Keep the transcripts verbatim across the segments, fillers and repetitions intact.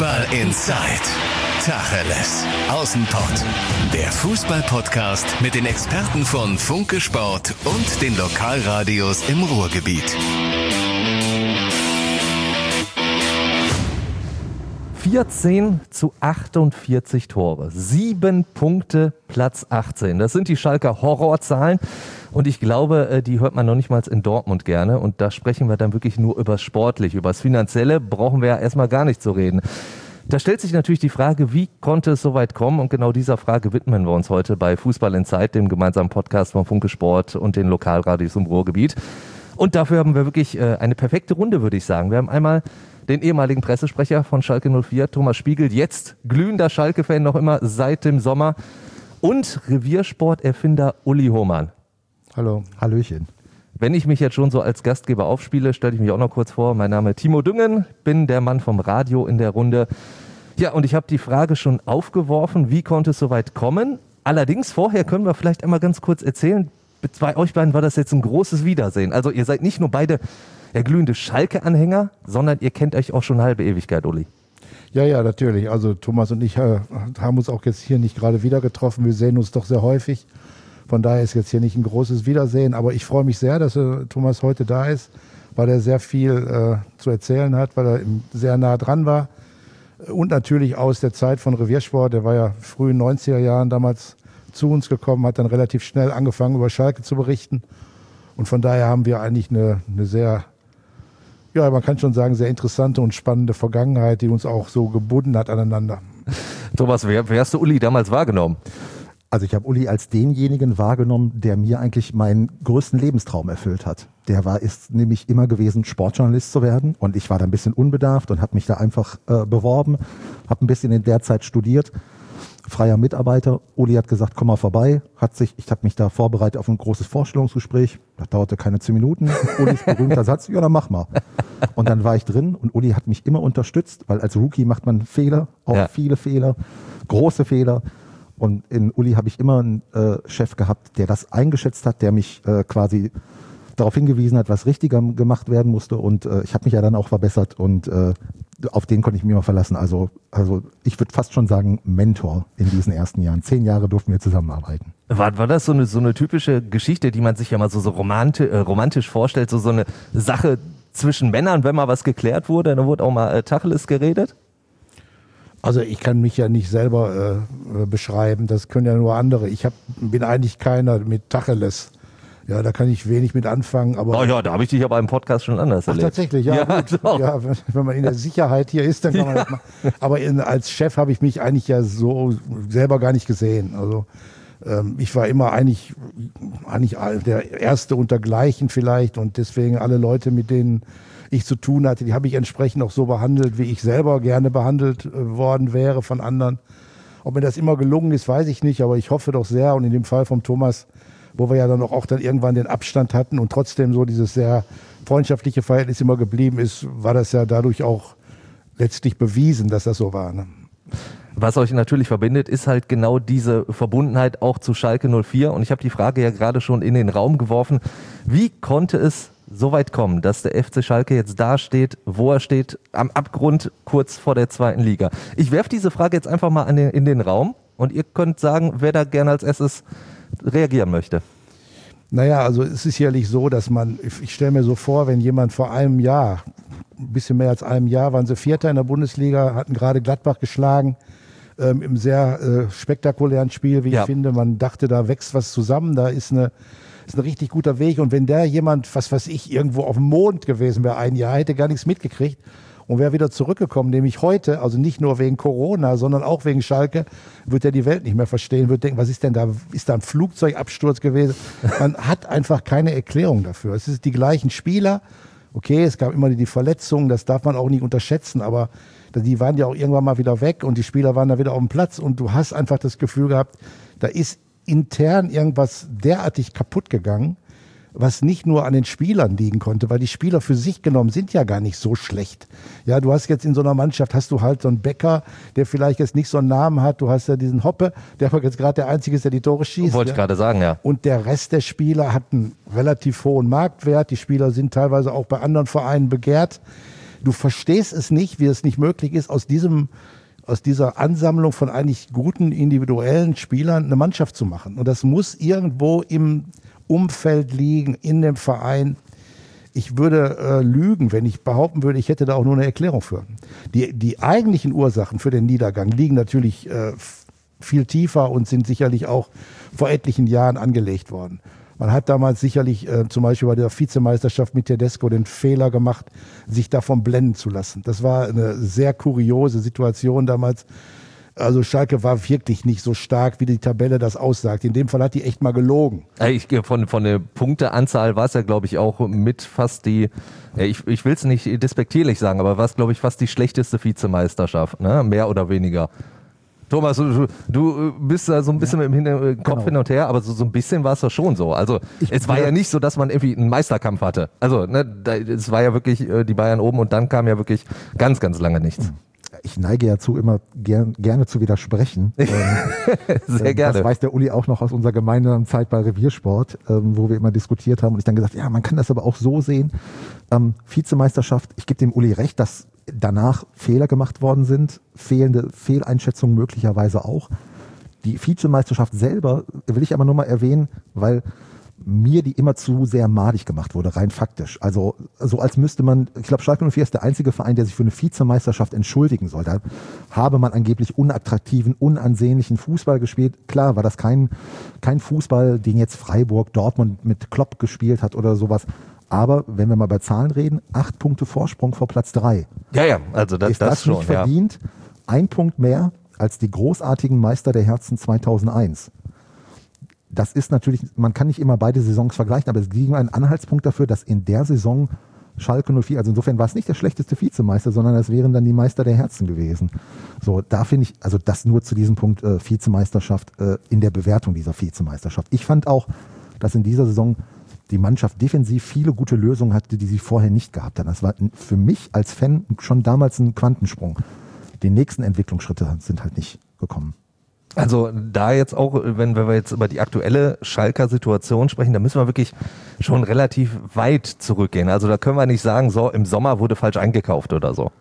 Fußball Inside. Tacheles. Außenpott. Der Fußball-Podcast mit den Experten von Funke Sport und den Lokalradios im Ruhrgebiet. vierzehn zu achtundvierzig Tore, sieben Punkte, Platz achtzehn. Das sind die Schalker Horrorzahlen und ich glaube, die hört man noch nicht mal in Dortmund gerne und da sprechen wir dann wirklich nur über Sportliche. Über das Finanzielle brauchen wir ja erstmal gar nicht zu reden. Da stellt sich natürlich die Frage, wie konnte es so weit kommen, und genau dieser Frage widmen wir uns heute bei Fußball Inside, dem gemeinsamen Podcast von Funke Sport und den Lokalradios im Ruhrgebiet. Und dafür haben wir wirklich eine perfekte Runde, würde ich sagen. Wir haben einmal den ehemaligen Pressesprecher von Schalke null vier, Thomas Spiegel, jetzt glühender Schalke-Fan noch immer seit dem Sommer, und Reviersport-Erfinder Uli Hohmann. Hallo. Hallöchen. Wenn ich mich jetzt schon so als Gastgeber aufspiele, stelle ich mich auch noch kurz vor. Mein Name ist Timo Düngen, bin der Mann vom Radio in der Runde. Ja, und ich habe die Frage schon aufgeworfen, wie konnte es so weit kommen? Allerdings vorher können wir vielleicht einmal ganz kurz erzählen, bei euch beiden war das jetzt ein großes Wiedersehen. Also ihr seid nicht nur beide der glühende Schalke-Anhänger, sondern ihr kennt euch auch schon eine halbe Ewigkeit, Uli. Ja, ja, natürlich. Also Thomas und ich äh, haben uns auch jetzt hier nicht gerade wieder getroffen. Wir sehen uns doch sehr häufig. Von daher ist jetzt hier nicht ein großes Wiedersehen. Aber ich freue mich sehr, dass äh, Thomas heute da ist, weil er sehr viel äh, zu erzählen hat, weil er sehr nah dran war. Und natürlich aus der Zeit von Reviersport. Der war ja früh in den neunziger Jahren damals zu uns gekommen, hat dann relativ schnell angefangen, über Schalke zu berichten. Und von daher haben wir eigentlich eine, eine sehr, ja, man kann schon sagen, sehr interessante und spannende Vergangenheit, die uns auch so gebunden hat aneinander. Thomas, wer, wer hast du Uli damals wahrgenommen? Also ich habe Uli als denjenigen wahrgenommen, der mir eigentlich meinen größten Lebenstraum erfüllt hat. Der war ist nämlich immer gewesen, Sportjournalist zu werden. Und ich war da ein bisschen unbedarft und habe mich da einfach äh, beworben, habe ein bisschen in der Zeit studiert. Freier Mitarbeiter. Uli hat gesagt, komm mal vorbei. Hat sich, ich habe mich da vorbereitet auf ein großes Vorstellungsgespräch. Das dauerte keine zehn Minuten. Ulis berühmter Satz, ja, dann mach mal. Und dann war ich drin und Uli hat mich immer unterstützt, weil als Rookie macht man Fehler, auch ja. viele Fehler, große Fehler. Und in Uli habe ich immer einen äh, Chef gehabt, der das eingeschätzt hat, der mich äh, quasi darauf hingewiesen hat, was richtiger gemacht werden musste. Und äh, ich habe mich ja dann auch verbessert und äh, auf den konnte ich mich immer verlassen. Also, also ich würde fast schon sagen, Mentor in diesen ersten Jahren. Zehn Jahre durften wir zusammenarbeiten. War, war das so eine, so eine typische Geschichte, die man sich ja mal so, so romantisch, äh, romantisch vorstellt, so, so eine Sache zwischen Männern, wenn mal was geklärt wurde, dann wurde auch mal äh, Tacheles geredet? Also ich kann mich ja nicht selber äh, beschreiben, das können ja nur andere. Ich hab, bin eigentlich keiner mit Tacheles. Ja, da kann ich wenig mit anfangen. Aber oh ja, da habe ich dich aber im Podcast schon anders Ach, erlebt. Tatsächlich, ja. Ja, gut. ja wenn, wenn man in der Sicherheit hier ist, dann kann man das machen. Aber in, als Chef habe ich mich eigentlich ja so selber gar nicht gesehen. Also ähm, ich war immer eigentlich, eigentlich der Erste untergleichen vielleicht und deswegen alle Leute, mit denen ich zu tun hatte, die habe ich entsprechend auch so behandelt, wie ich selber gerne behandelt äh, worden wäre von anderen. Ob mir das immer gelungen ist, weiß ich nicht, aber ich hoffe doch sehr. Und in dem Fall vom Thomas, wo wir ja dann auch, auch dann irgendwann den Abstand hatten und trotzdem so dieses sehr freundschaftliche Verhältnis immer geblieben ist, war das ja dadurch auch letztlich bewiesen, dass das so war. Ne? Was euch natürlich verbindet, ist halt genau diese Verbundenheit auch zu Schalke null vier. Und ich habe die Frage ja gerade schon in den Raum geworfen. Wie konnte es so weit kommen, dass der F C Schalke jetzt da steht, wo er steht, am Abgrund kurz vor der zweiten Liga? Ich werfe diese Frage jetzt einfach mal an den, in den Raum und ihr könnt sagen, wer da gerne als erstes reagieren möchte. Naja, also es ist sicherlich so, dass man, ich stelle mir so vor, wenn jemand vor einem Jahr, ein bisschen mehr als einem Jahr, waren sie Vierter in der Bundesliga, hatten gerade Gladbach geschlagen, ähm, im sehr äh, spektakulären Spiel, wie ja. ich finde. Man dachte, da wächst was zusammen, da ist eine ist ein richtig guter Weg. Und wenn der jemand, was weiß ich, irgendwo auf dem Mond gewesen wäre ein Jahr, hätte gar nichts mitgekriegt und wäre wieder zurückgekommen, nämlich heute, also nicht nur wegen Corona, sondern auch wegen Schalke, wird er die Welt nicht mehr verstehen, wird denken, was ist denn da, ist da ein Flugzeugabsturz gewesen? Man hat einfach keine Erklärung dafür. Es sind die gleichen Spieler. Okay, es gab immer die Verletzungen, das darf man auch nicht unterschätzen, aber die waren ja auch irgendwann mal wieder weg und die Spieler waren da wieder auf dem Platz und du hast einfach das Gefühl gehabt, da ist intern irgendwas derartig kaputt gegangen, was nicht nur an den Spielern liegen konnte, weil die Spieler für sich genommen sind ja gar nicht so schlecht. Ja, du hast jetzt in so einer Mannschaft, hast du halt so einen Bäcker, der vielleicht jetzt nicht so einen Namen hat, du hast ja diesen Hoppe, der jetzt gerade der Einzige ist, der die Tore schießt. Wollte ich ja. gerade sagen, ja. Und der Rest der Spieler hat einen relativ hohen Marktwert, die Spieler sind teilweise auch bei anderen Vereinen begehrt. du verstehst es nicht, wie es nicht möglich ist, aus diesem, aus dieser Ansammlung von eigentlich guten individuellen Spielern eine Mannschaft zu machen. Und das muss irgendwo im Umfeld liegen, in dem Verein. Ich würde äh, lügen, wenn ich behaupten würde, ich hätte da auch nur eine Erklärung für. Die, die eigentlichen Ursachen für den Niedergang liegen natürlich äh, viel tiefer und sind sicherlich auch vor etlichen Jahren angelegt worden. Man hat damals sicherlich äh, zum Beispiel bei der Vizemeisterschaft mit Tedesco den Fehler gemacht, sich davon blenden zu lassen. Das war eine sehr kuriose Situation damals. Also Schalke war wirklich nicht so stark, wie die Tabelle das aussagt. In dem Fall hat die echt mal gelogen. Ich, von, von der Punkteanzahl war es ja, glaube ich, auch mit fast die, ich, ich will es nicht despektierlich sagen, aber war es, glaube ich, fast die schlechteste Vizemeisterschaft, ne? Mehr oder weniger. Thomas, du, du bist da so ein bisschen ja, mit dem Hin- Kopf genau. hin und her, aber so, so ein bisschen war es doch schon so. Also ich, es war ja, ja nicht so, dass man irgendwie einen Meisterkampf hatte. Also ne, da, es war ja wirklich die Bayern oben und dann kam ja wirklich ganz, ganz lange nichts. Ich neige ja zu, immer gern, gerne zu widersprechen. ähm, Sehr gerne. Das weiß der Uli auch noch aus unserer gemeinsamen Zeit bei Reviersport, ähm, wo wir immer diskutiert haben und ich dann gesagt, ja, man kann das aber auch so sehen. Ähm, Vizemeisterschaft, ich gebe dem Uli recht, dass danach Fehler gemacht worden sind, fehlende Fehleinschätzungen möglicherweise auch. Die Vizemeisterschaft selber will ich aber nur mal erwähnen, weil mir die immer zu sehr madig gemacht wurde, rein faktisch. Also so als müsste man, ich glaube Schalke null vier ist der einzige Verein, der sich für eine Vizemeisterschaft entschuldigen soll. Da habe man angeblich unattraktiven, unansehnlichen Fußball gespielt. Klar war das kein, kein Fußball, den jetzt Freiburg, Dortmund mit Klopp gespielt hat oder sowas. Aber wenn wir mal bei Zahlen reden, acht Punkte Vorsprung vor Platz drei. Ja, ja, also das, ist das, das schon, nicht verdient? Ja. Ein Punkt mehr als die großartigen Meister der Herzen zweitausendeins. Das ist natürlich, man kann nicht immer beide Saisons vergleichen, aber es ging ein Anhaltspunkt dafür, dass in der Saison Schalke null vier, also insofern war es nicht der schlechteste Vizemeister, sondern es wären dann die Meister der Herzen gewesen. So, da finde ich, also das nur zu diesem Punkt äh, Vizemeisterschaft, äh, in der Bewertung dieser Vizemeisterschaft. Ich fand auch, dass in dieser Saison die Mannschaft defensiv viele gute Lösungen hatte, die sie vorher nicht gehabt hat. Das war für mich als Fan schon damals ein Quantensprung. Die nächsten Entwicklungsschritte sind halt nicht gekommen. Also da jetzt auch, wenn wir jetzt über die aktuelle Schalker Situation sprechen, da müssen wir wirklich schon relativ weit zurückgehen. Also da können wir nicht sagen, so im Sommer wurde falsch eingekauft oder so.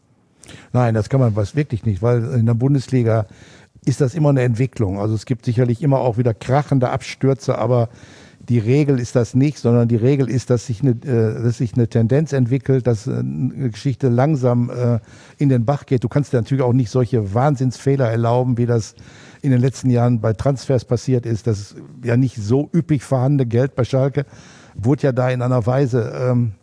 Nein, das kann man was wirklich nicht, weil in der Bundesliga ist das immer eine Entwicklung. Also es gibt sicherlich immer auch wieder krachende Abstürze, aber die Regel ist das nicht, sondern die Regel ist, dass sich eine, äh, dass sich eine Tendenz entwickelt, dass äh, eine Geschichte langsam äh, in den Bach geht. Du kannst dir natürlich auch nicht solche Wahnsinnsfehler erlauben, wie das in den letzten Jahren bei Transfers passiert ist. Das ist ja nicht so üppig vorhandene Geld bei Schalke, wurde ja da in einer Weise ähm,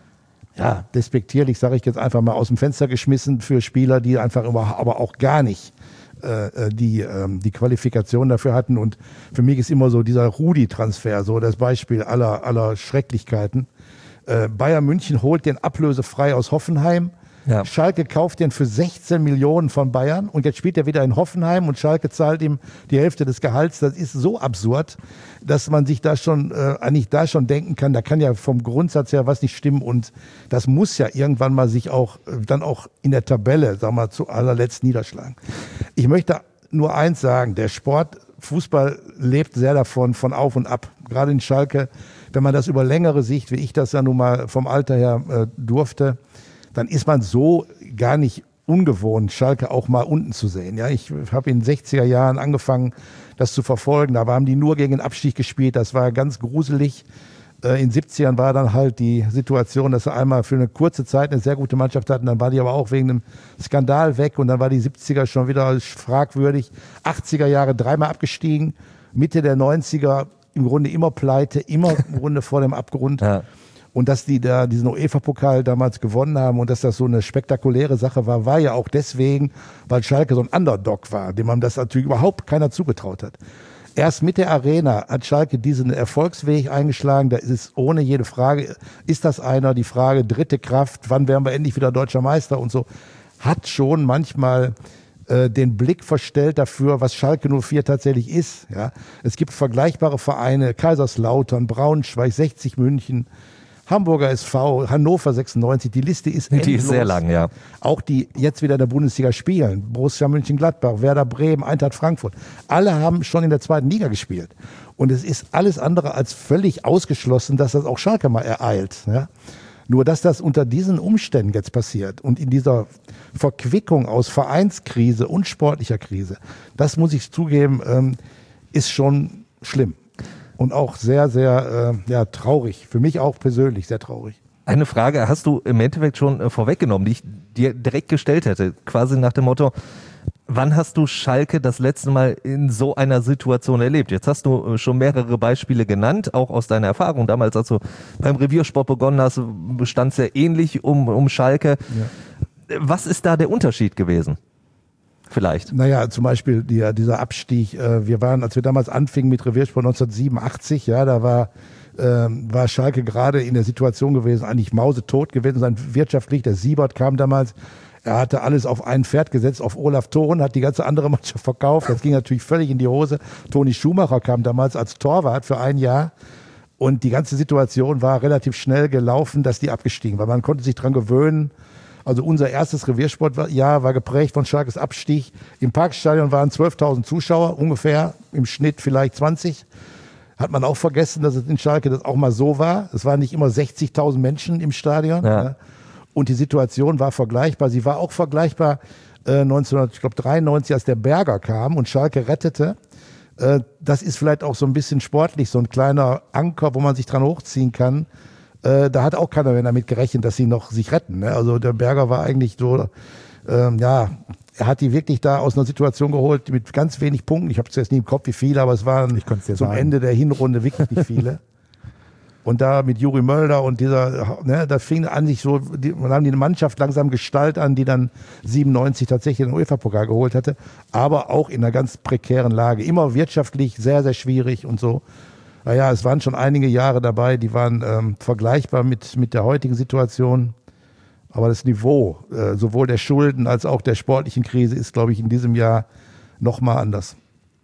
ja, despektierlich, sage ich jetzt einfach mal, aus dem Fenster geschmissen für Spieler, die einfach immer, aber auch gar nicht die, die Qualifikation dafür hatten. Und für mich ist immer so dieser Rudi-Transfer so das Beispiel aller, aller Schrecklichkeiten. Bayern München holt den ablösefrei aus Hoffenheim. Ja. Schalke kauft den für sechzehn Millionen von Bayern und jetzt spielt er wieder in Hoffenheim und Schalke zahlt ihm die Hälfte des Gehalts. Das ist so absurd, dass man sich da schon äh, eigentlich da schon denken kann, da kann ja vom Grundsatz her was nicht stimmen und das muss ja irgendwann mal sich auch äh, dann auch in der Tabelle, sagen wir mal, zu allerletzt niederschlagen. Ich möchte nur eins sagen, der Sport, Fußball lebt sehr davon, von auf und ab. Gerade in Schalke, wenn man das über längere Sicht, wie ich das ja nun mal vom Alter her äh, durfte, dann ist man so gar nicht ungewohnt, Schalke auch mal unten zu sehen. Ja, ich habe in den sechziger Jahren angefangen, das zu verfolgen. Da haben die nur gegen den Abstieg gespielt. Das war ganz gruselig. In den siebzigern war dann halt die Situation, dass sie einmal für eine kurze Zeit eine sehr gute Mannschaft hatten. Dann war die aber auch wegen einem Skandal weg. Und dann war die siebziger schon wieder fragwürdig. achtziger Jahre dreimal abgestiegen. Mitte der neunziger im Grunde immer pleite, immer im Grunde vor dem Abgrund. Ja. Und dass die da diesen UEFA-Pokal damals gewonnen haben und dass das so eine spektakuläre Sache war, war ja auch deswegen, weil Schalke so ein Underdog war, dem man das natürlich überhaupt keiner zugetraut hat. Erst mit der Arena hat Schalke diesen Erfolgsweg eingeschlagen. Da ist es ohne jede Frage, ist das einer? Die Frage dritte Kraft, wann werden wir endlich wieder deutscher Meister und so, hat schon manchmal äh, den Blick verstellt dafür, was Schalke null vier tatsächlich ist. Ja? Es gibt vergleichbare Vereine, Kaiserslautern, Braunschweig, sechzig München, Hamburger S V, Hannover sechsundneunzig, die Liste ist endlos. Die ist sehr lang, ja. Auch die jetzt wieder in der Bundesliga spielen, Borussia Mönchengladbach, Werder Bremen, Eintracht Frankfurt, alle haben schon in der zweiten Liga gespielt. Und es ist alles andere als völlig ausgeschlossen, dass das auch Schalke mal ereilt. Ja? Nur, dass das unter diesen Umständen jetzt passiert und in dieser Verquickung aus Vereinskrise und sportlicher Krise, das muss ich zugeben, ähm, ist schon schlimm und auch sehr, sehr äh, ja, traurig. Für mich auch persönlich sehr traurig. Eine Frage hast du im Endeffekt schon äh, vorweggenommen, die ich dir direkt gestellt hätte, quasi nach dem Motto, wann hast du Schalke das letzte Mal in so einer Situation erlebt? Jetzt hast du schon mehrere Beispiele genannt, auch aus deiner Erfahrung. Damals, als du beim Reviersport begonnen hast, bestand es ja ähnlich um, um Schalke. Ja. Was ist da der Unterschied gewesen? Vielleicht. Naja, zum Beispiel die, dieser Abstieg. Äh, wir waren, als wir damals anfingen mit Reviersport neunzehnhundertsiebenundachtzig, ja, da war, äh, war Schalke gerade in der Situation gewesen, eigentlich mausetot gewesen sein wirtschaftlich. Der Siebert kam damals. Er hatte alles auf ein Pferd gesetzt, auf Olaf Thon, hat die ganze andere Mannschaft verkauft. Das ging natürlich völlig in die Hose. Toni Schumacher kam damals als Torwart für ein Jahr. Und die ganze Situation war relativ schnell gelaufen, dass die abgestiegen war. Man konnte sich dran gewöhnen. Also unser erstes Reviersportjahr war geprägt von Schalkes Abstieg. Im Parkstadion waren zwölftausend Zuschauer, ungefähr, im Schnitt vielleicht zwanzig. Hat man auch vergessen, dass es in Schalke das auch mal so war. Es waren nicht immer sechzigtausend Menschen im Stadion. Ja. Ja. Und die Situation war vergleichbar. Sie war auch vergleichbar äh, neunzehnhundertdreiundneunzig, als der Berger kam und Schalke rettete. Äh, das ist vielleicht auch so ein bisschen sportlich, so ein kleiner Anker, wo man sich dran hochziehen kann. Äh, da hat auch keiner mehr damit gerechnet, dass sie noch sich retten. Ne? Also der Berger war eigentlich so, ähm, ja, er hat die wirklich da aus einer Situation geholt mit ganz wenig Punkten. Ich habe es jetzt nicht im Kopf, wie viele, aber es waren zum sagen. Ende der Hinrunde wirklich nicht viele. Und da mit Juri Mölder und dieser, ne, da fing an sich so, die, man haben die Mannschaft langsam Gestalt an, die dann siebenundneunzig tatsächlich den UEFA-Pokal geholt hatte, aber auch in einer ganz prekären Lage. Immer wirtschaftlich sehr, sehr schwierig und so. Naja, es waren schon einige Jahre dabei, die waren ähm, vergleichbar mit, mit der heutigen Situation. Aber das Niveau, äh, sowohl der Schulden als auch der sportlichen Krise, ist, glaube ich, in diesem Jahr nochmal anders.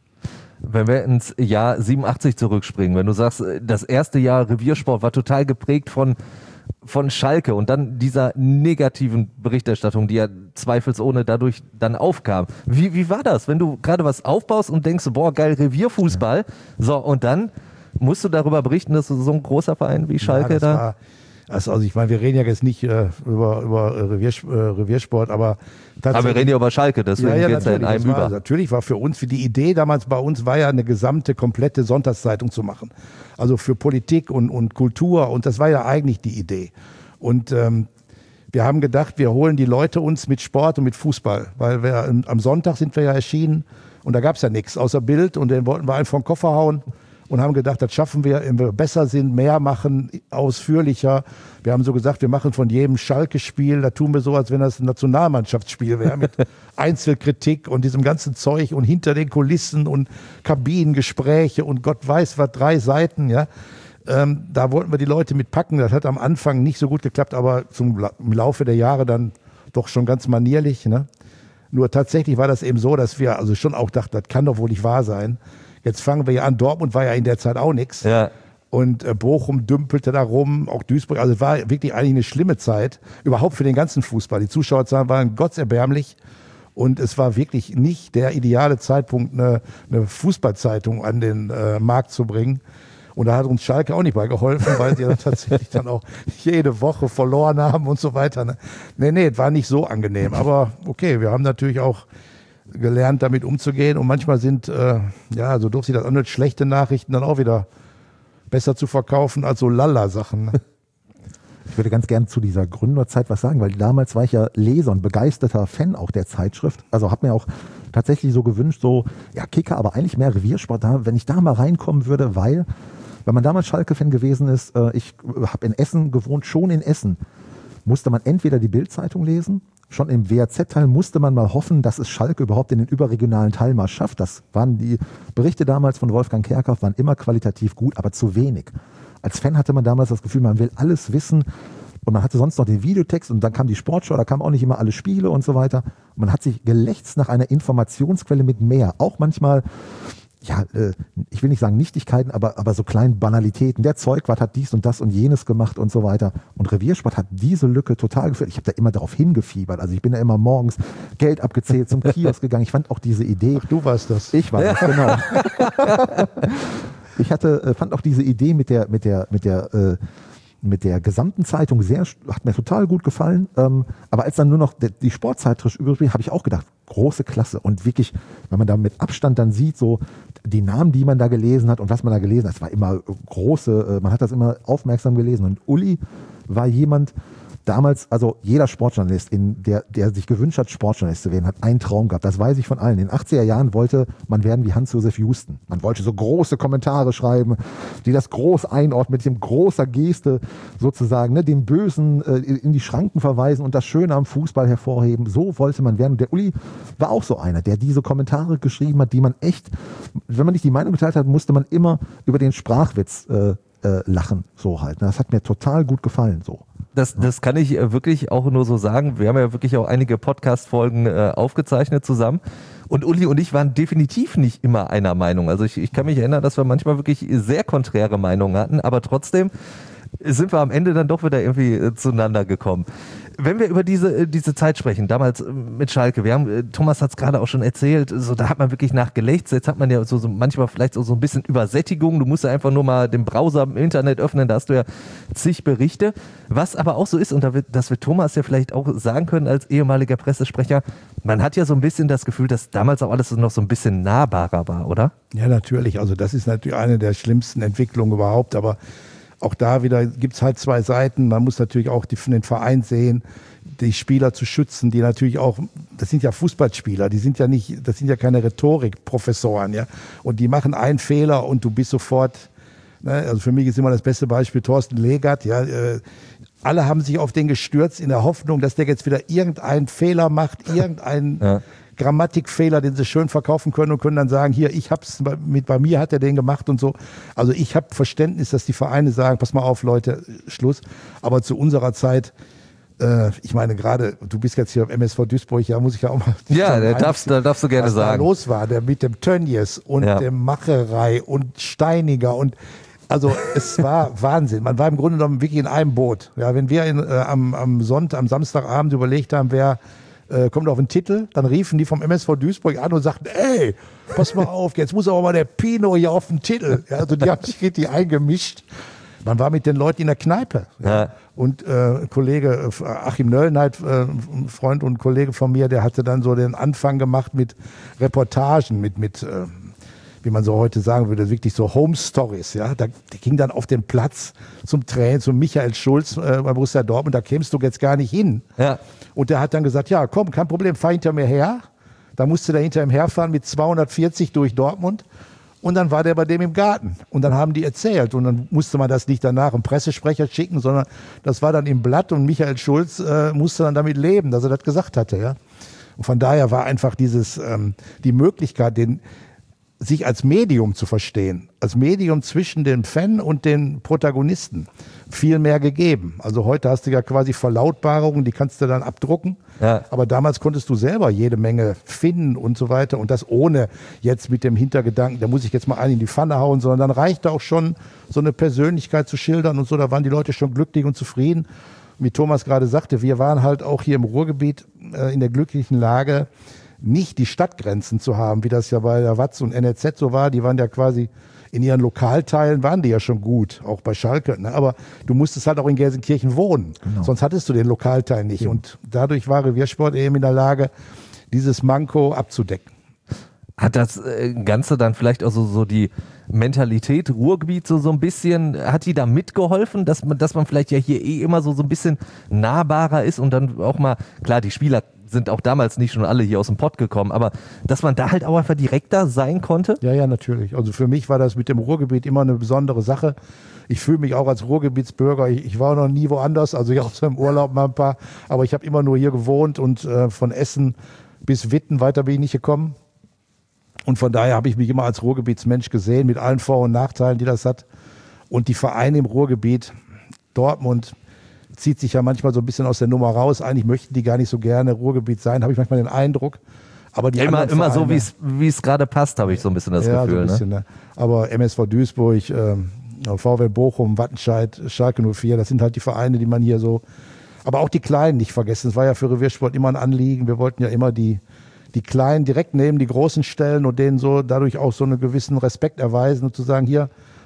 Wenn wir ins Jahr siebenundachtzig zurückspringen, wenn du sagst, das erste Jahr Reviersport war total geprägt von, von Schalke und dann dieser negativen Berichterstattung, die ja zweifelsohne dadurch dann aufkam. Wie, wie war das, wenn du gerade was aufbaust und denkst, boah, geil, Revierfußball, so, und dann musst du darüber berichten, dass so ein großer Verein wie Schalke ja, da... War, also, also ich meine, wir reden ja jetzt nicht äh, über, über Reviers, äh, Reviersport, aber Aber wir reden ja über Schalke, deswegen ja, ja, geht es ja in einem war, über. Natürlich war für uns, wie die Idee damals bei uns war ja eine gesamte, komplette Sonntagszeitung zu machen. Also für Politik und, und Kultur, und das war ja eigentlich die Idee. Und ähm, wir haben gedacht, wir holen die Leute uns mit Sport und mit Fußball, weil wir am Sonntag sind wir ja erschienen und da gab es ja nichts außer Bild und den wollten wir einfach vom Koffer hauen. Und haben gedacht, das schaffen wir, wenn wir besser sind, mehr machen, ausführlicher. Wir haben so gesagt, wir machen von jedem Schalke-Spiel, da tun wir so, als wenn das ein Nationalmannschaftsspiel wäre, mit Einzelkritik und diesem ganzen Zeug und hinter den Kulissen und Kabinengespräche und Gott weiß was, drei Seiten, ja. Ähm, da wollten wir die Leute mitpacken. Das hat am Anfang nicht so gut geklappt, aber zum, im Laufe der Jahre dann doch schon ganz manierlich, ne? Nur tatsächlich war das eben so, dass wir also schon auch dachten, das kann doch wohl nicht wahr sein. Jetzt fangen wir ja an, Dortmund war ja in der Zeit auch nichts. Ja. Und äh, Bochum dümpelte da rum, auch Duisburg. Also es war wirklich eigentlich eine schlimme Zeit, überhaupt für den ganzen Fußball. Die Zuschauerzahlen waren gottserbärmlich und es war wirklich nicht der ideale Zeitpunkt, eine, eine Fußballzeitung an den äh, Markt zu bringen. Und da hat uns Schalke auch nicht bei geholfen, weil sie ja tatsächlich dann auch jede Woche verloren haben und so weiter. Ne? Nee, nee, es war nicht so angenehm. Aber okay, wir haben natürlich auch gelernt, damit umzugehen. Und manchmal sind, äh, ja, so doof sich das anhört, schlechte Nachrichten dann auch wieder besser zu verkaufen als so Lala-Sachen. Ne? Ich würde ganz gern zu dieser Gründerzeit was sagen, weil damals war ich ja Leser und begeisterter Fan auch der Zeitschrift. Also habe mir auch tatsächlich so gewünscht, so, ja, Kicker, aber eigentlich mehr Reviersport, da, wenn ich da mal reinkommen würde, weil, wenn man damals Schalke-Fan gewesen ist, äh, ich habe in Essen gewohnt, schon in Essen, musste man entweder die Bild-Zeitung lesen, schon im W A Z-Teil musste man mal hoffen, dass es Schalke überhaupt in den überregionalen Teil mal schafft. Das waren die Berichte damals von Wolfgang Kerkhoff, waren immer qualitativ gut, aber zu wenig. Als Fan hatte man damals das Gefühl, man will alles wissen und man hatte sonst noch den Videotext und dann kam die Sportschau, da kamen auch nicht immer alle Spiele und so weiter. Und man hat sich gelächzt nach einer Informationsquelle mit mehr. Auch manchmal, ja, äh, ich will nicht sagen Nichtigkeiten, aber, aber so kleinen Banalitäten. Der Zeugwart hat dies und das und jenes gemacht und so weiter. Und Reviersport hat diese Lücke total gefüllt. Ich habe da immer darauf hingefiebert. Also ich bin da immer morgens Geld abgezählt, zum Kiosk gegangen. Ich fand auch diese Idee. Ach, du warst das. Ich war das, genau. Ich hatte, fand auch diese Idee mit der, mit der, mit der, äh, mit der gesamten Zeitung sehr, hat mir total gut gefallen. Ähm, aber als dann nur noch die, die Sportzeitschrift übrig blieb, habe ich auch gedacht, große Klasse. Und wirklich, wenn man da mit Abstand dann sieht, so die Namen, die man da gelesen hat und was man da gelesen hat, es war immer große, äh, man hat das immer aufmerksam gelesen. Und Uli war jemand, damals, also jeder Sportjournalist, in der, der sich gewünscht hat, Sportjournalist zu werden, hat einen Traum gehabt. Das weiß ich von allen. In den achtziger Jahren wollte man werden wie Hans-Josef Houston. Man wollte so große Kommentare schreiben, die das groß einordnen, mit dem großer Geste sozusagen, ne, den Bösen äh, in die Schranken verweisen und das Schöne am Fußball hervorheben. So wollte man werden. Und der Uli war auch so einer, der diese Kommentare geschrieben hat, die man echt, wenn man nicht die Meinung geteilt hat, musste man immer über den Sprachwitz äh, äh, lachen. So halt. Das hat mir total gut gefallen. So. Das, das kann ich wirklich auch nur so sagen. Wir haben ja wirklich auch einige Podcast-Folgen äh, aufgezeichnet zusammen. Und Uli und ich waren definitiv nicht immer einer Meinung. Also ich, ich kann mich erinnern, dass wir manchmal wirklich sehr konträre Meinungen hatten. Aber trotzdem sind wir am Ende dann doch wieder irgendwie äh, zueinander gekommen. Wenn wir über diese, diese Zeit sprechen, damals mit Schalke, wir haben, Thomas hat es gerade auch schon erzählt, so, da hat man wirklich nachgelächzt, jetzt hat man ja so, so manchmal vielleicht so, so ein bisschen Übersättigung, du musst ja einfach nur mal den Browser im Internet öffnen, da hast du ja zig Berichte, was aber auch so ist, und da wird, das wird Thomas ja vielleicht auch sagen können als ehemaliger Pressesprecher, man hat ja so ein bisschen das Gefühl, dass damals auch alles noch so ein bisschen nahbarer war, oder? Ja, natürlich, also das ist natürlich eine der schlimmsten Entwicklungen überhaupt, aber auch da wieder gibt es halt zwei Seiten. Man muss natürlich auch die, den Verein sehen, die Spieler zu schützen, die natürlich auch, das sind ja Fußballspieler, die sind ja nicht, das sind ja keine Rhetorikprofessoren, ja. Und die machen einen Fehler und du bist sofort, ne, also für mich ist immer das beste Beispiel Thorsten Legert, ja. Äh, alle haben sich auf den gestürzt in der Hoffnung, dass der jetzt wieder irgendeinen Fehler macht, irgendeinen ja. Grammatikfehler, den sie schön verkaufen können und können dann sagen, hier, ich hab's mit, bei mir hat er den gemacht und so. Also ich habe Verständnis, dass die Vereine sagen, pass mal auf, Leute, Schluss. Aber zu unserer Zeit, äh, ich meine gerade, du bist jetzt hier am M S V Duisburg, ja, muss ich ja auch mal... Ja, da darfst, da darfst du gerne was sagen. Was da los war, der mit dem Tönnies und ja. dem Macherei und Steiniger und... Also es war Wahnsinn. Man war im Grunde genommen wirklich in einem Boot. Ja, wenn wir in, äh, am, am Sonntag, am Samstagabend überlegt haben, wer... kommt auf den Titel, dann riefen die vom M S V Duisburg an und sagten, ey, pass mal auf, jetzt muss aber mal der Pino hier auf den Titel. Ja, also die haben sich richtig eingemischt. Man war mit den Leuten in der Kneipe. Ja. Ja. Und äh, Kollege äh, Achim Nöllnheit, äh, ein Freund und Kollege von mir, der hatte dann so den Anfang gemacht mit Reportagen, mit, mit äh, wie man so heute sagen würde, wirklich so Home Stories. Ja? Da, der ging dann auf den Platz zum Trainer, zum Michael Schulz äh, bei Borussia Dortmund, da kämst du jetzt gar nicht hin. Ja. Und der hat dann gesagt, ja komm, kein Problem, fahr hinter mir her. Da musste der hinter ihm herfahren mit zweihundertvierzig durch Dortmund. Und dann war der bei dem im Garten. Und dann haben die erzählt. Und dann musste man das nicht danach einem Pressesprecher schicken, sondern das war dann im Blatt. Und Michael Schulz äh, musste dann damit leben, dass er das gesagt hatte. Ja? Und von daher war einfach dieses, ähm, die Möglichkeit, den sich als Medium zu verstehen, als Medium zwischen dem Fan und den Protagonisten, viel mehr gegeben. Also heute hast du ja quasi Verlautbarungen, die kannst du dann abdrucken, ja. Aber damals konntest du selber jede Menge finden und so weiter und das ohne jetzt mit dem Hintergedanken, da muss ich jetzt mal einen in die Pfanne hauen, sondern dann reichte auch schon so eine Persönlichkeit zu schildern und so, da waren die Leute schon glücklich und zufrieden. Wie Thomas gerade sagte, wir waren halt auch hier im Ruhrgebiet äh, in der glücklichen Lage, nicht die Stadtgrenzen zu haben, wie das ja bei der Watz und N R Z so war. Die waren ja quasi in ihren Lokalteilen, waren die ja schon gut, auch bei Schalke. Ne? Aber du musstest halt auch in Gelsenkirchen wohnen, genau. Sonst hattest du den Lokalteil nicht. Ja. Und dadurch war Reviersport eben in der Lage, dieses Manko abzudecken. Hat das Ganze dann vielleicht auch so, so die Mentalität Ruhrgebiet so, so ein bisschen, hat die da mitgeholfen, dass man, dass man vielleicht ja hier eh immer so, so ein bisschen nahbarer ist und dann auch mal, klar, die Spieler sind auch damals nicht schon alle hier aus dem Pott gekommen, aber dass man da halt auch einfach direkter sein konnte? Ja, ja, natürlich. Also für mich war das mit dem Ruhrgebiet immer eine besondere Sache. Ich fühle mich auch als Ruhrgebietsbürger. Ich, ich war noch nie woanders, also ich auch so im Urlaub mal ein paar, aber ich habe immer nur hier gewohnt und äh, von Essen bis Witten weiter bin ich nicht gekommen. Und von daher habe ich mich immer als Ruhrgebietsmensch gesehen, mit allen Vor- und Nachteilen, die das hat. Und die Vereine im Ruhrgebiet, Dortmund, zieht sich ja manchmal so ein bisschen aus der Nummer raus. Eigentlich möchten die gar nicht so gerne Ruhrgebiet sein, habe ich manchmal den Eindruck. Aber die ja, immer, immer so, wie es gerade passt, habe ich so ein bisschen das ja, Gefühl. So ein bisschen, ne? Ne? Aber M S V Duisburg, äh, VfL Bochum, Wattenscheid, Schalke null vier, das sind halt die Vereine, die man hier so... Aber auch die Kleinen nicht vergessen. Es war ja für Reviersport immer ein Anliegen. Wir wollten ja immer die, die Kleinen direkt neben die Großen stellen und denen so dadurch auch so einen gewissen Respekt erweisen und zu sagen, hier,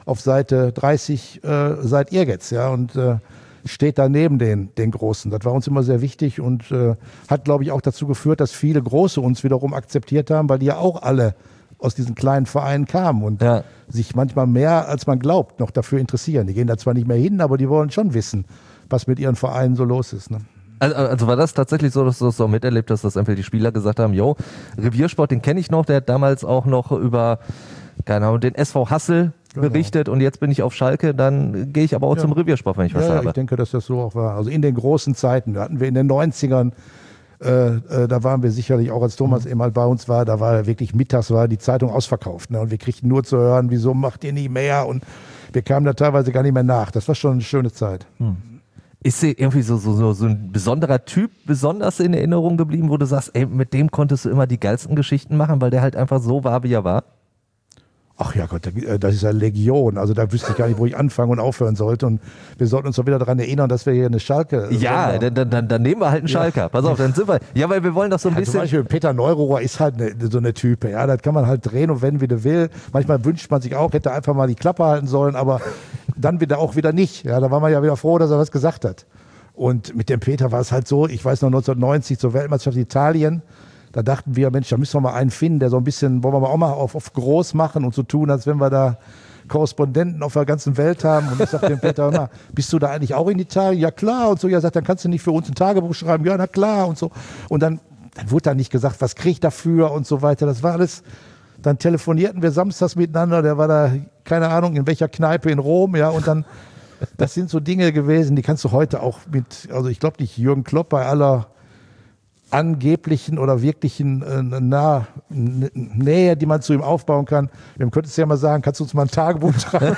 auf Seite dreißig äh, seid ihr jetzt, ja, und äh, steht da neben den, den Großen. Das war uns immer sehr wichtig und äh, hat, glaube ich, auch dazu geführt, dass viele Große uns wiederum akzeptiert haben, weil die ja auch alle aus diesen kleinen Vereinen kamen und Ja. sich manchmal mehr, als man glaubt, noch dafür interessieren. Die gehen da zwar nicht mehr hin, aber die wollen schon wissen, was mit ihren Vereinen so los ist. Ne? Also, also war das tatsächlich so, dass du das so miterlebt hast, dass einfach die Spieler gesagt haben, yo, Reviersport, den kenne ich noch, der hat damals auch noch über, keine Ahnung, den S V Hassel Genau. berichtet und jetzt bin ich auf Schalke, dann gehe ich aber auch Ja. zum Reviersport, wenn ich was Ja, ja, habe. ich denke, dass das so auch war. Also in den großen Zeiten, da hatten wir in den neunzigern, äh, äh, da waren wir sicherlich, auch als Thomas eben halt bei uns war, da war wirklich mittags war die Zeitung ausverkauft. Ne? Und wir kriegten nur zu hören, wieso macht ihr nie mehr? Und wir kamen da teilweise gar nicht mehr nach. Das war schon eine schöne Zeit. Ist dir irgendwie so, so, so, so ein besonderer Typ besonders in Erinnerung geblieben, wo du sagst, ey, mit dem konntest du immer die geilsten Geschichten machen, weil der halt einfach so war, wie er war? Ach ja Gott, das ist ja Legion. Also da wüsste ich gar nicht, wo ich anfangen und aufhören sollte. Und wir sollten uns doch wieder daran erinnern, dass wir hier eine Schalke... Ja, dann, dann, dann, dann nehmen wir halt einen Schalker. Pass auf, dann sind wir... Ja, weil wir wollen doch so ein Ja, zum bisschen... Beispiel Peter Neururer ist halt eine, so eine Type. Ja, das kann man halt drehen und wenden, wie du will. Manchmal wünscht man sich auch, hätte er einfach mal die Klappe halten sollen, aber dann wieder auch wieder nicht. Ja, da war man ja wieder froh, dass er was gesagt hat. Und mit dem Peter war es halt so, ich weiß noch neunzehnhundertneunzig zur Weltmeisterschaft in Italien, da dachten wir, Mensch, da müssen wir mal einen finden, der so ein bisschen, wollen wir mal auch mal auf, auf groß machen und so tun, als wenn wir da Korrespondenten auf der ganzen Welt haben. Und ich sagte dem Peter immer, bist du da eigentlich auch in Italien? Ja klar. Und so, ja, sagt, dann kannst du nicht für uns ein Tagebuch schreiben. Ja, na klar. Und so. Und dann, dann wurde da nicht gesagt, was krieg ich dafür und so weiter. Das war alles, dann telefonierten wir samstags miteinander, der war da, keine Ahnung, in welcher Kneipe in Rom, ja, und dann, das sind so Dinge gewesen, die kannst du heute auch mit, also ich glaube nicht, Jürgen Klopp bei aller angeblichen oder wirklichen äh, nah, n- Nähe, die man zu ihm aufbauen kann. Dem könntest du ja mal sagen, kannst du uns mal ein Tagebuch schreiben?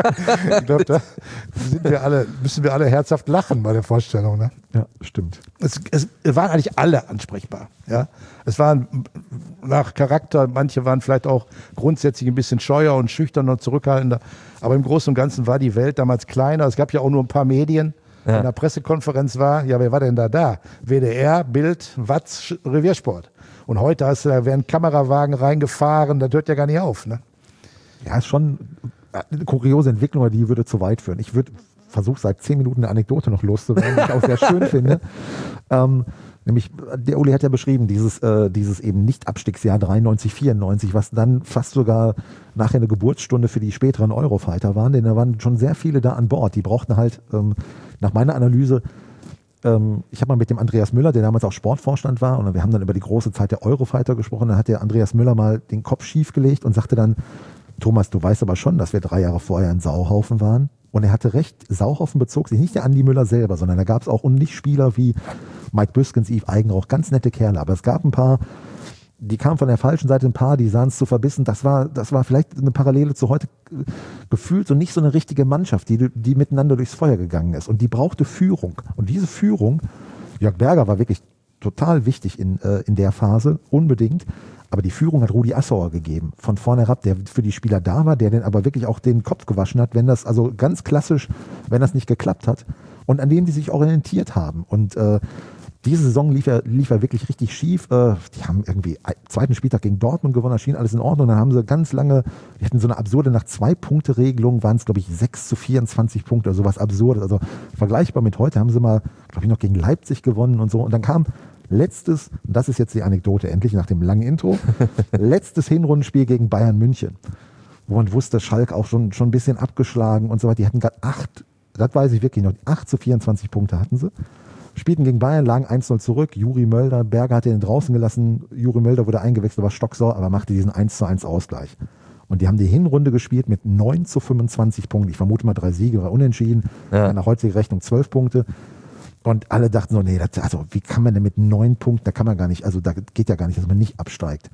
Ich glaube, da sind wir alle, müssen wir alle herzhaft lachen bei der Vorstellung. Ne? Ja, stimmt. Es, es waren eigentlich alle ansprechbar. Ja? Es waren nach Charakter, manche waren vielleicht auch grundsätzlich ein bisschen scheuer und schüchterner und zurückhaltender, aber im Großen und Ganzen war die Welt damals kleiner. Es gab ja auch nur ein paar Medien. Ja. In der Pressekonferenz war, ja, wer war denn da da? W D R, Bild, Watz, Reviersport. Und heute hast du, da werden Kamerawagen reingefahren, das hört ja gar nicht auf. Ne? Ja, ist schon eine kuriose Entwicklung, aber die würde zu weit führen. Ich würde versuche seit zehn Minuten eine Anekdote noch loszuwerden, die ich auch sehr schön finde. Ähm, nämlich, der Uli hat ja beschrieben, dieses, äh, dieses eben Nicht-Abstiegsjahr dreiundneunzig, vierundneunzig, was dann fast sogar nachher eine Geburtsstunde für die späteren Eurofighter waren, denn da waren schon sehr viele da an Bord. Die brauchten halt, ähm, nach meiner Analyse, ähm, ich habe mal mit dem Andreas Müller, der damals auch Sportvorstand war, und wir haben dann über die große Zeit der Eurofighter gesprochen, dann hat der Andreas Müller mal den Kopf schief gelegt und sagte dann, Thomas, du weißt aber schon, dass wir drei Jahre vorher ein Sauhaufen waren. Und er hatte recht, Sauhaufen bezog sich nicht der Andi Müller selber, sondern da gab es auch Nicht-Spieler wie Mike Büskens, Yves Eigenrauch, ganz nette Kerle. Aber es gab ein paar, die kamen von der falschen Seite, ein paar, die sahen es zu verbissen. Das war, das war vielleicht eine Parallele zu heute, gefühlt so nicht so eine richtige Mannschaft, die, die miteinander durchs Feuer gegangen ist. Und die brauchte Führung. Und diese Führung, Jörg Berger war wirklich total wichtig in, äh, in der Phase, unbedingt. Aber die Führung hat Rudi Assauer gegeben, von vorne herab, der für die Spieler da war, der den aber wirklich auch den Kopf gewaschen hat, wenn das, also ganz klassisch, wenn das nicht geklappt hat und an dem die sich orientiert haben. Und äh, diese Saison lief er, lief er wirklich richtig schief. Äh, die haben irgendwie zweiten Spieltag gegen Dortmund gewonnen, da schien alles in Ordnung. Dann haben sie ganz lange, die hatten so eine absurde, nach Zwei-Punkte-Regelung waren es, glaube ich, sechs zu vierundzwanzig Punkte oder sowas Absurdes. Also vergleichbar mit heute haben sie mal, glaube ich, noch gegen Leipzig gewonnen und so. Und dann kam letztes, und das ist jetzt die Anekdote, endlich nach dem langen Intro, letztes Hinrundenspiel gegen Bayern München, wo man wusste, Schalke auch schon, schon ein bisschen abgeschlagen und so weiter. Die hatten gerade acht, das weiß ich wirklich noch, acht zu vierundzwanzig Punkte hatten sie. Spielten gegen Bayern, lagen eins null zurück. Juri Mölder, Berger hat den draußen gelassen. Juri Mölder wurde eingewechselt, war stocksauer, aber machte diesen eins zu eins Ausgleich. Und die haben die Hinrunde gespielt mit neun zu fünfundzwanzig Punkten. Ich vermute mal drei Siege, war unentschieden. Ja. Nach heutiger Rechnung zwölf Punkte. Und alle dachten so, nee, das, also wie kann man denn mit neun Punkten, da kann man gar nicht, also da geht ja gar nicht, dass man nicht absteigt.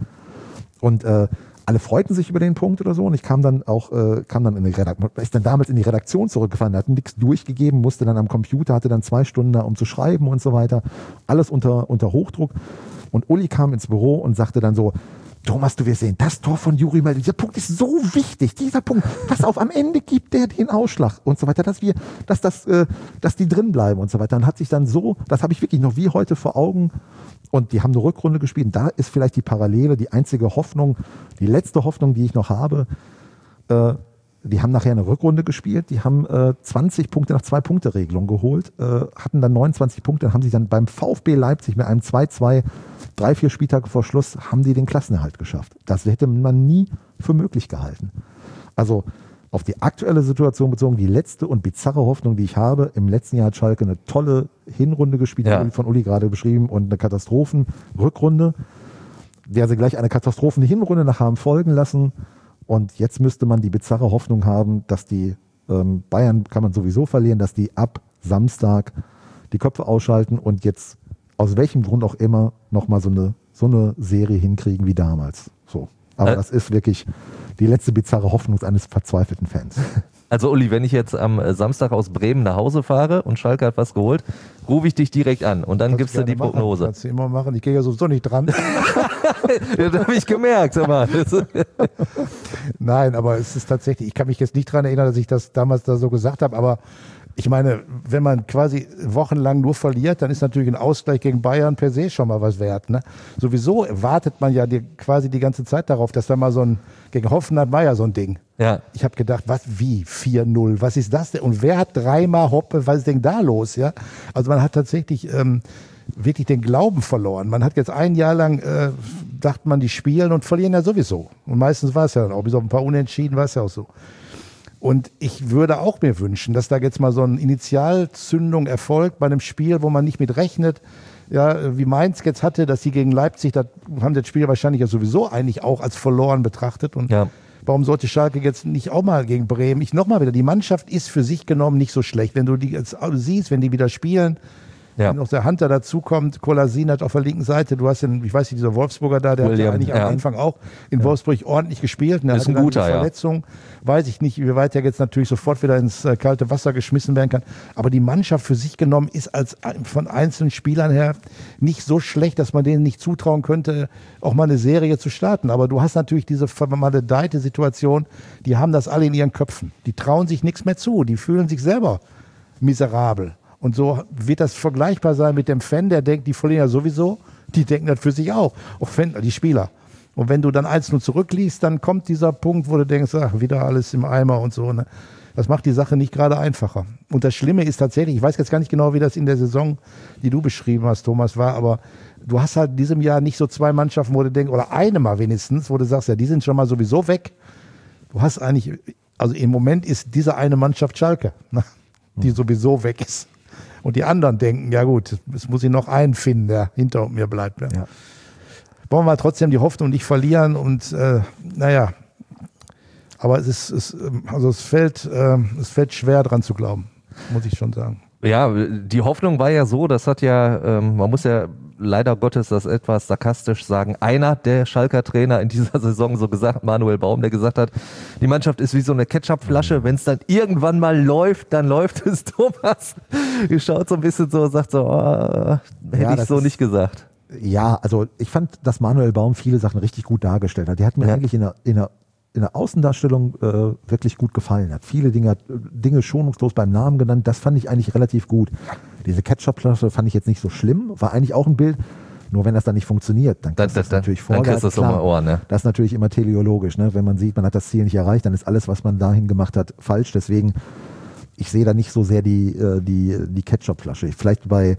Und äh, alle freuten sich über den Punkt oder so. Und ich kam dann auch, äh, kam dann in die Redaktion, ist dann damals in die Redaktion zurückgefahren, hat nichts durchgegeben, musste dann am Computer, hatte dann zwei Stunden da, um zu schreiben und so weiter. Alles unter, unter Hochdruck. Und Uli kam ins Büro und sagte dann so, Thomas, du wirst sehen, das Tor von Juri Mölder, dieser Punkt ist so wichtig, dieser Punkt, pass auf, am Ende gibt der den Ausschlag und so weiter, dass wir, dass das, äh, dass die drin bleiben und so weiter. Und hat sich dann so, das habe ich wirklich noch wie heute vor Augen, und die haben eine Rückrunde gespielt. Und da ist vielleicht die Parallele, die einzige Hoffnung, die letzte Hoffnung, die ich noch habe. Äh, Die haben nachher eine Rückrunde gespielt, die haben äh, zwanzig Punkte nach Zwei-Punkte-Regelung geholt, äh, hatten dann neunundzwanzig Punkte, dann haben sie dann beim VfB Leipzig mit einem zwei zwei, drei, vier Spieltage vor Schluss, haben die den Klassenerhalt geschafft. Das hätte man nie für möglich gehalten. Also auf die aktuelle Situation bezogen, die letzte und bizarre Hoffnung, die ich habe, im letzten Jahr hat Schalke eine tolle Hinrunde gespielt, ja. von Uli gerade beschrieben, und eine Katastrophen-Rückrunde, der sie gleich eine Katastrophen-Hinrunde nach haben folgen lassen. Und jetzt müsste man die bizarre Hoffnung haben, dass die ähm, Bayern kann man sowieso verlieren, dass die ab Samstag die Köpfe ausschalten und jetzt aus welchem Grund auch immer nochmal so eine, so eine Serie hinkriegen wie damals. So. Aber äh. das ist wirklich die letzte bizarre Hoffnung eines verzweifelten Fans. Also Uli, wenn ich jetzt am Samstag aus Bremen nach Hause fahre und Schalke hat was geholt, rufe ich dich direkt an und dann gibst du die machen. Prognose. Kannst du immer machen, ich gehe ja sowieso nicht dran. Das habe ich gemerkt. Aber. Nein, aber es ist tatsächlich, ich kann mich jetzt nicht daran erinnern, dass ich das damals da so gesagt habe, aber ich meine, wenn man quasi wochenlang nur verliert, dann ist natürlich ein Ausgleich gegen Bayern per se schon mal was wert. Ne? Sowieso wartet man ja die, quasi die ganze Zeit darauf, dass da mal so ein, gegen Hoffenheim war ja so ein Ding. Ja. Ich habe gedacht, was, wie, vier null, was ist das denn? Und wer hat dreimal Hoppe, was ist denn da los? Ja? Also man hat tatsächlich ähm, wirklich den Glauben verloren. Man hat jetzt ein Jahr lang, äh, dachte man, die spielen und verlieren ja sowieso. Und meistens war es ja dann auch, bis auf ein paar Unentschieden war es ja auch so. Und ich würde auch mir wünschen, dass da jetzt mal so eine Initialzündung erfolgt bei einem Spiel, wo man nicht mit rechnet, ja, wie Mainz jetzt hatte, dass sie gegen Leipzig, da haben das Spiel wahrscheinlich ja sowieso eigentlich auch als verloren betrachtet. Und ja. Warum sollte Schalke jetzt nicht auch mal gegen Bremen? Ich nochmal wieder, die Mannschaft ist für sich genommen nicht so schlecht. Wenn du die jetzt siehst, wenn die wieder spielen, ja. Wenn noch der Hunter dazukommt, Kolasinac hat auf der linken Seite, du hast den, ich weiß nicht, dieser Wolfsburger da, der William, hat ja eigentlich ja. am Anfang auch in ja. Wolfsburg ordentlich gespielt. Und der ist ein guter, eine Verletzung. Ja. Weiß ich nicht, wie weit er jetzt natürlich sofort wieder ins äh, kalte Wasser geschmissen werden kann. Aber die Mannschaft für sich genommen ist als von einzelnen Spielern her nicht so schlecht, dass man denen nicht zutrauen könnte, auch mal eine Serie zu starten. Aber du hast natürlich diese vermaledeite Situation, die haben das alle in ihren Köpfen. Die trauen sich nichts mehr zu, die fühlen sich selber miserabel. Und so wird das vergleichbar sein mit dem Fan, der denkt, die verlieren ja sowieso, die denken das für sich auch, auch Fan, die Spieler. Und wenn du dann eins null zurückliegst, dann kommt dieser Punkt, wo du denkst, ach, wieder alles im Eimer und so. Ne? Das macht die Sache nicht gerade einfacher. Und das Schlimme ist tatsächlich, ich weiß jetzt gar nicht genau, wie das in der Saison, die du beschrieben hast, Thomas, war, aber du hast halt in diesem Jahr nicht so zwei Mannschaften, wo du denkst, oder eine mal wenigstens, wo du sagst, ja, die sind schon mal sowieso weg. Du hast eigentlich, also im Moment ist diese eine Mannschaft Schalke, ne? Die sowieso weg ist. Und die anderen denken, ja gut, es muss ich noch einen finden, der hinter mir bleibt. Ja. Ja. Wollen wir trotzdem die Hoffnung nicht verlieren und äh, naja, aber es ist, es, also es fällt, äh, es fällt schwer dran zu glauben, muss ich schon sagen. Ja, die Hoffnung war ja so, das hat ja, ähm, man muss ja leider Gottes das etwas sarkastisch sagen, einer der Schalker Trainer in dieser Saison so gesagt, Manuel Baum, der gesagt hat, die Mannschaft ist wie so eine Ketchupflasche, wenn es dann irgendwann mal läuft, dann läuft es. Thomas schaut so ein bisschen so und sagt so, oh, hätte ja, ich so ist, nicht gesagt. Ja, also ich fand, dass Manuel Baum viele Sachen richtig gut dargestellt hat. Der hat mir ja. eigentlich in der, in der in der Außendarstellung äh, wirklich gut gefallen hat. Viele Dinge, Dinge schonungslos beim Namen genannt, das fand ich eigentlich relativ gut. Diese Ketchup-Flasche fand ich jetzt nicht so schlimm, war eigentlich auch ein Bild, nur wenn das dann nicht funktioniert, dann kriegst das, das natürlich Dann kriegst du das um Ohr, ne? Das ist natürlich immer teleologisch, ne? Wenn man sieht, man hat das Ziel nicht erreicht, dann ist alles, was man dahin gemacht hat, falsch. Deswegen, ich sehe da nicht so sehr die, die, die Ketchup-Flasche. Vielleicht bei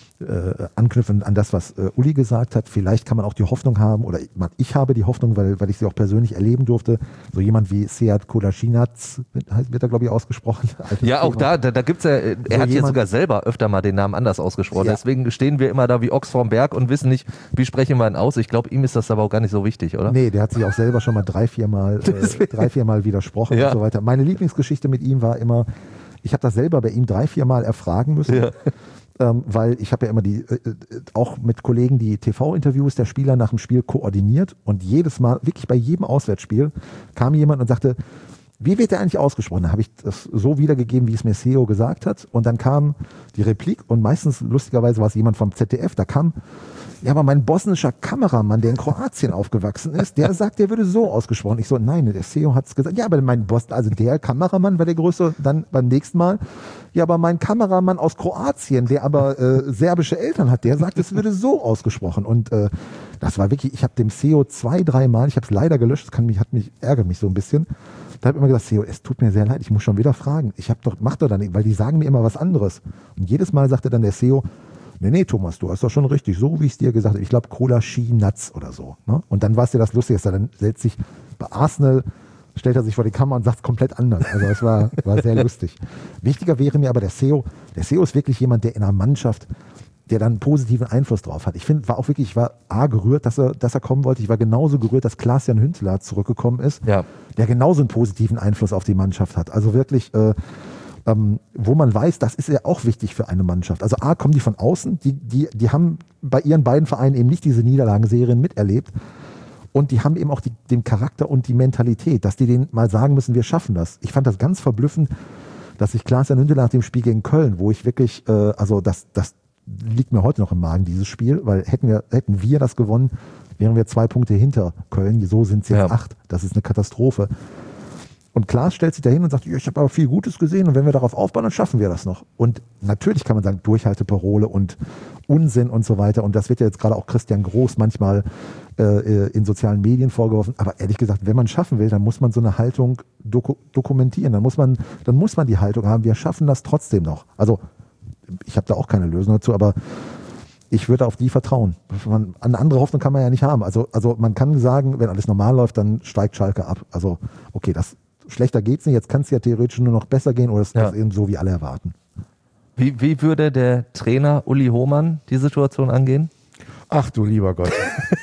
Äh, anknüpfen an das, was äh, Uli gesagt hat, vielleicht kann man auch die Hoffnung haben, oder man, ich habe die Hoffnung, weil, weil ich sie auch persönlich erleben durfte, so jemand wie Sead Kolasinac, wird, wird er glaube ich ausgesprochen. Ja, auch da, da, da gibt es ja, er so hat ja sogar selber öfter mal den Namen anders ausgesprochen, ja. Deswegen stehen wir immer da wie Ochs vorm Berg und wissen nicht, wie sprechen wir ihn aus. Ich glaube, ihm ist das aber auch gar nicht so wichtig, oder? Nee, der hat sich auch selber schon mal drei, vier Mal, äh, drei, vier Mal widersprochen ja. und so weiter. Meine Lieblingsgeschichte mit ihm war immer, ich habe das selber bei ihm drei, vier Mal erfragen müssen. Ja. Ähm, weil ich habe ja immer die, äh, auch mit Kollegen die T V-Interviews der Spieler nach dem Spiel koordiniert und jedes Mal, wirklich bei jedem Auswärtsspiel, kam jemand und sagte, wie wird der eigentlich ausgesprochen? Da habe ich das so wiedergegeben, wie es mir Seo gesagt hat, und dann kam die Replik und meistens, lustigerweise war es jemand vom Z D F, da kam, ja, aber mein bosnischer Kameramann, der in Kroatien aufgewachsen ist, der sagt, der würde so ausgesprochen. Ich so, nein, der Seo hat es gesagt. Ja, aber mein Boston, also der Kameramann war der größte, dann beim nächsten Mal, ja, aber mein Kameramann aus Kroatien, der aber äh, serbische Eltern hat, der sagt, es würde so ausgesprochen. Und äh, das war wirklich, ich habe dem Seo zwei, drei Mal, ich habe es leider gelöscht, das kann mich, hat mich, ärgert mich so ein bisschen, Da habe ich immer gesagt, Theo, es tut mir sehr leid, ich muss schon wieder fragen. Ich habe doch, mach doch dann nicht, weil die sagen mir immer was anderes. Und jedes Mal sagte dann der C E O, nee, nee, Thomas, du hast doch schon richtig, so wie ich es dir gesagt habe. Ich glaube, Cola Ski Nuts oder so. Ne? Und dann war es ja das Lustigste, dann setzt sich bei Arsenal, stellt er sich vor die Kamera und sagt es komplett anders. Also das war, war sehr lustig. Wichtiger wäre mir aber der C E O. Der C E O ist wirklich jemand, der in einer Mannschaft, der dann einen positiven Einfluss drauf hat. Ich finde, war auch wirklich, ich war A, gerührt, dass er, dass er kommen wollte. Ich war genauso gerührt, dass Klaas-Jan Huntelaar zurückgekommen ist, Ja. der genauso einen positiven Einfluss auf die Mannschaft hat. Also wirklich, äh, ähm, wo man weiß, das ist ja auch wichtig für eine Mannschaft. Also A, kommen die von außen, die, die, die haben bei ihren beiden Vereinen eben nicht diese Niederlagenserien miterlebt. Und die haben eben auch die, den Charakter und die Mentalität, dass die denen mal sagen müssen, wir schaffen das. Ich fand das ganz verblüffend, dass sich Klaas-Jan Huntelaar nach dem Spiel gegen Köln, wo ich wirklich, äh, also das, das liegt mir heute noch im Magen, dieses Spiel, weil hätten wir, hätten wir das gewonnen, wären wir zwei Punkte hinter Köln. So sind es jetzt Ja. acht. Das ist eine Katastrophe. Und Klaas stellt sich dahin und sagt, ja, ich habe aber viel Gutes gesehen und wenn wir darauf aufbauen, dann schaffen wir das noch. Und natürlich kann man sagen, Durchhalteparole und Unsinn und so weiter. Und das wird ja jetzt gerade auch Christian Groß manchmal äh, in sozialen Medien vorgeworfen. Aber ehrlich gesagt, wenn man schaffen will, dann muss man so eine Haltung doku- dokumentieren. Dann muss man, dann muss man die Haltung haben, wir schaffen das trotzdem noch. Also ich habe da auch keine Lösung dazu, aber ich würde auf die vertrauen. Man, eine andere Hoffnung kann man ja nicht haben. Also, also man kann sagen, wenn alles normal läuft, dann steigt Schalke ab. Also okay, das schlechter geht's nicht. Jetzt kann es ja theoretisch nur noch besser gehen oder es Ja. ist eben so, wie alle erwarten. Wie, wie würde der Trainer Uli Hohmann die Situation angehen? Ach du lieber Gott.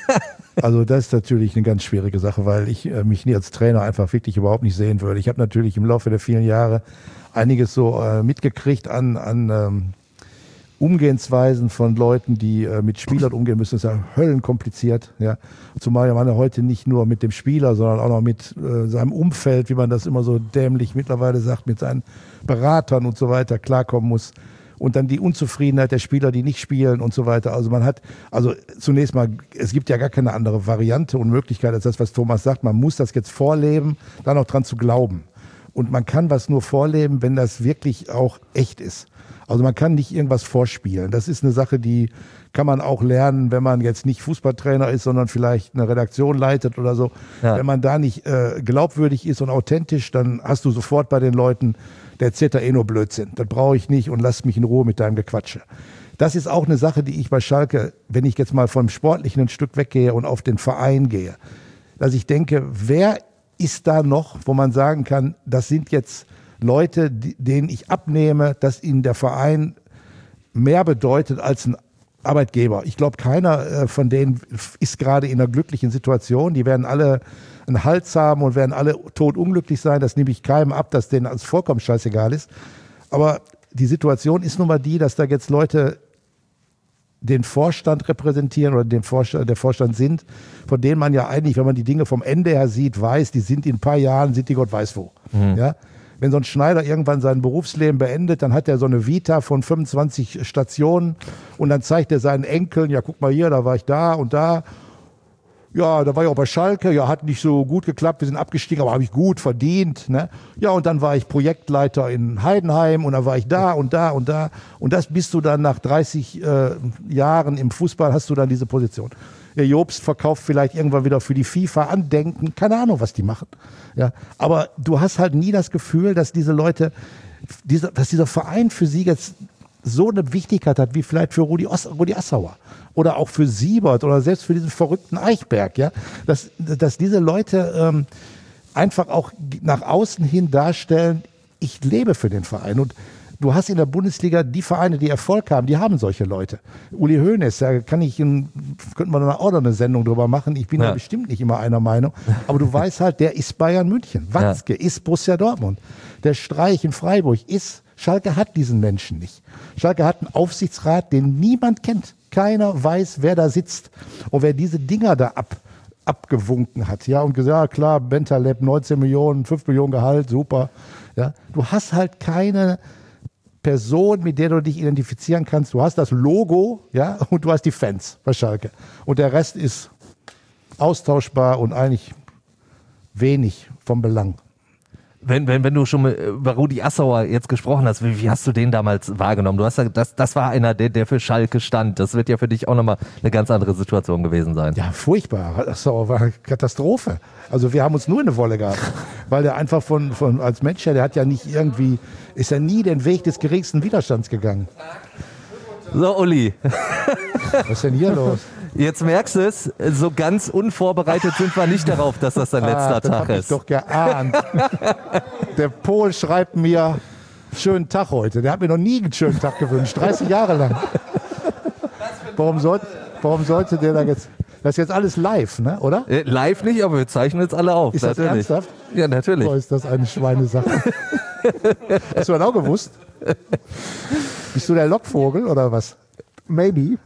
Also das ist natürlich eine ganz schwierige Sache, weil ich äh, mich nie als Trainer einfach wirklich überhaupt nicht sehen würde. Ich habe natürlich im Laufe der vielen Jahre einiges so äh, mitgekriegt an, an ähm, Umgehensweisen von Leuten, die äh, mit Spielern umgehen müssen. Das ist ja höllenkompliziert. Ja. Zumal man ja heute nicht nur mit dem Spieler, sondern auch noch mit äh, seinem Umfeld, wie man das immer so dämlich mittlerweile sagt, mit seinen Beratern und so weiter klarkommen muss. Und dann die Unzufriedenheit der Spieler, die nicht spielen und so weiter. Also man hat, also zunächst mal, es gibt ja gar keine andere Variante und Möglichkeit als das, was Thomas sagt. Man muss das jetzt vorleben, dann auch dran zu glauben. Und man kann was nur vorleben, wenn das wirklich auch echt ist. Also man kann nicht irgendwas vorspielen. Das ist eine Sache, die kann man auch lernen, wenn man jetzt nicht Fußballtrainer ist, sondern vielleicht eine Redaktion leitet oder so. Ja. Wenn man da nicht äh, glaubwürdig ist und authentisch, dann hast du sofort bei den Leuten, der erzählt da eh nur Blödsinn. Das brauche ich nicht und lass mich in Ruhe mit deinem Gequatsche. Das ist auch eine Sache, die ich bei Schalke, wenn ich jetzt mal vom Sportlichen ein Stück weggehe und auf den Verein gehe, dass ich denke, wer ist da noch, wo man sagen kann, das sind jetzt Leute, die, denen ich abnehme, dass ihnen der Verein mehr bedeutet als ein Arbeitgeber. Ich glaube, keiner äh, von denen ist gerade in einer glücklichen Situation. Die werden alle einen Hals haben und werden alle todunglücklich sein. Das nehme ich keinem ab, dass denen alles vollkommen scheißegal ist. Aber die Situation ist nun mal die, dass da jetzt Leute den Vorstand repräsentieren oder den Vorstand, der Vorstand sind, von denen man ja eigentlich, wenn man die Dinge vom Ende her sieht, weiß, die sind in ein paar Jahren, sind die Gott weiß wo. Mhm. Ja? Wenn so ein Schneider irgendwann sein Berufsleben beendet, dann hat er so eine Vita von fünfundzwanzig Stationen und dann zeigt er seinen Enkeln, ja guck mal hier, da war ich da und da. Ja, da war ich auch bei Schalke, ja, hat nicht so gut geklappt, wir sind abgestiegen, aber habe ich gut verdient. Ne? Ja, und dann war ich Projektleiter in Heidenheim und dann war ich da und da und da. Und das bist du dann nach dreißig äh, Jahren im Fußball, hast du dann diese Position. Der Jobst verkauft vielleicht irgendwann wieder für die FIFA Andenken, keine Ahnung, was die machen. Ja, aber du hast halt nie das Gefühl, dass diese Leute, diese, dass dieser Verein für sie jetzt so eine Wichtigkeit hat, wie vielleicht für Rudi, Os, Rudi Assauer oder auch für Siebert oder selbst für diesen verrückten Eichberg, ja, dass, dass diese Leute ähm, einfach auch nach außen hin darstellen, ich lebe für den Verein. Und du hast in der Bundesliga die Vereine, die Erfolg haben, die haben solche Leute. Uli Hoeneß, da kann ich, in, könnte man auch noch eine Sendung drüber machen. Ich bin ja. da bestimmt nicht immer einer Meinung. Aber du weißt halt, der ist Bayern München. Watzke ja. ist Borussia Dortmund. Der Streich in Freiburg ist, Schalke hat diesen Menschen nicht. Schalke hat einen Aufsichtsrat, den niemand kennt. Keiner weiß, wer da sitzt. Und wer diese Dinger da ab, abgewunken hat, ja, und gesagt, ja klar, Bentaleb, neunzehn Millionen, fünf Millionen Gehalt, super. Ja, du hast halt keine Person, mit der du dich identifizieren kannst. Du hast das Logo, ja, und du hast die Fans bei Schalke. Und der Rest ist austauschbar und eigentlich wenig vom Belang. Wenn, wenn, wenn du schon über Rudi Assauer jetzt gesprochen hast, wie, wie hast du den damals wahrgenommen? Du hast ja, das, das war einer, der, der für Schalke stand. Das wird ja für dich auch nochmal eine ganz andere Situation gewesen sein. Ja, furchtbar. Assauer war eine Katastrophe. Also wir haben uns nur in eine Wolle gehabt. Weil der einfach von, von als Mensch, der hat ja nicht irgendwie, ist ja nie den Weg des geringsten Widerstands gegangen. So, Uli. Was ist denn hier los? Jetzt merkst du es, so ganz unvorbereitet sind wir nicht darauf, dass das dein letzter ah, das Tag hab ich ist. doch geahnt. Der Pol schreibt mir, schönen Tag heute. Der hat mir noch nie einen schönen Tag gewünscht, dreißig Jahre lang. Warum, soll, warum sollte der da jetzt... Das ist jetzt alles live, ne? Oder? Äh, live nicht, aber wir zeichnen jetzt alle auf. Ist das natürlich. ernsthaft? Ja, natürlich. So ist das eine Schweinesache. Hast du das auch gewusst? Bist du der Lockvogel oder was? Maybe.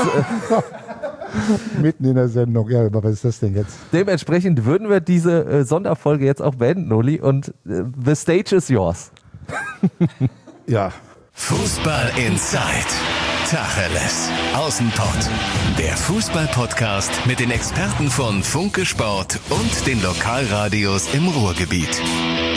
Mitten in der Sendung. Ja, aber was ist das denn jetzt? Dementsprechend würden wir diese äh, Sonderfolge jetzt auch beenden, Uli. Und äh, the stage is yours. Ja. Fußball Inside. Tacheles. Außenpott. Der Fußball-Podcast mit den Experten von Funke Sport und den Lokalradios im Ruhrgebiet.